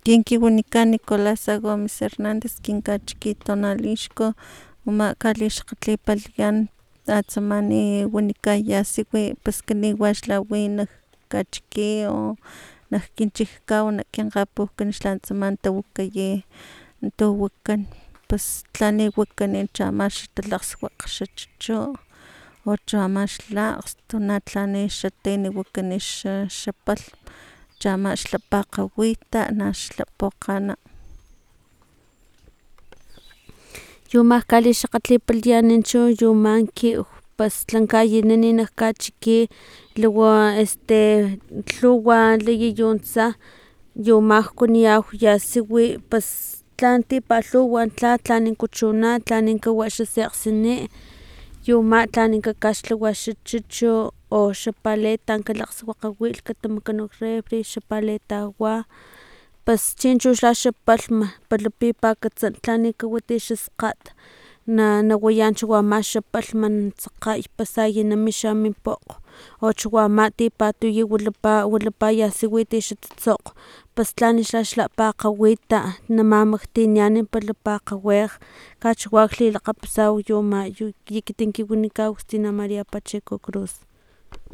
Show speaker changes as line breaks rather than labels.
ken kiwanikan Nicolás Gómez Hernández ken kachiki tonalixko uma kalixkgatlipalyan atsamani wanikan yasiwi pues kaniwaxlawi nak kachiki o nak kinchijkaw nak kinkgapujkan xla tsama tawakayi tu wakan pues tlani wakanin chama xatalakgswakg xa chuchut o chama xlakgsto natlani xatini wakani xapalhm chama xlapakgawita naxlapokgana. Yu ama kalixakgatlipalyan chu yu man kiw pues tlankayinani nak kachiki luwa lhuwa liyuntsa yu ama kuaniyaw yasiwi pues tlan tipalhuwa tlan kuchuna tlan kawa xa sekgsini yu ama tlan kakaxlhawa xa chuchut o xa paleta kalakgswakgawi katamakanu refri xa paletawa pus chincho xa palhma palapipakatsan tlan kawiti xa skgat nawayan chu ama xa palhma natsakgay pasaya na mixa min pokg o chu ama tipatuyi wilapa yasiwit xa tsutsokg pus tlan xlapakgawita na mamaktiniani pala pakgawekg kachuwa lilakgapasaw yu ama yu ekiti kiwanikaw Cristina Maria Pacheco Cruz.